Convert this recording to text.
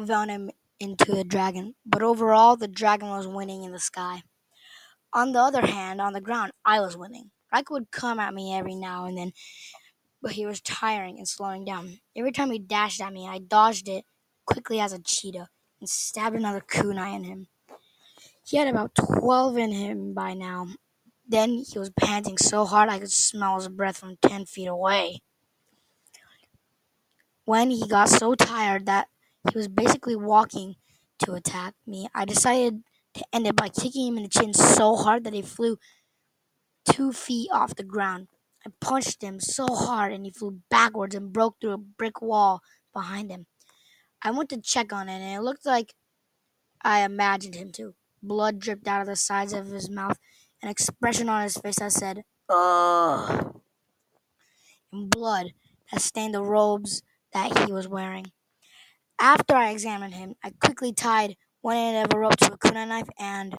venom into the dragon, but overall, the dragon was winning in the sky. On the other hand, on the ground, I was winning. Raika would come at me every now and then, but he was tiring and slowing down. Every time he dashed at me, I dodged it quickly as a cheetah and stabbed another kunai in him. He had about 12 in him by now. Then he was panting so hard I could smell his breath from 10 feet away. When he got so tired that he was basically walking to attack me, I decided to end it by kicking him in the chin so hard that he flew 2 feet off the ground. I punched him so hard and he flew backwards and broke through a brick wall behind him. I went to check on it and it looked like I imagined him to. Blood dripped out of the sides of his mouth, an expression on his face that said, "Ugh," and blood that stained the robes that he was wearing. After I examined him, I quickly tied one end of a rope to a kunai knife and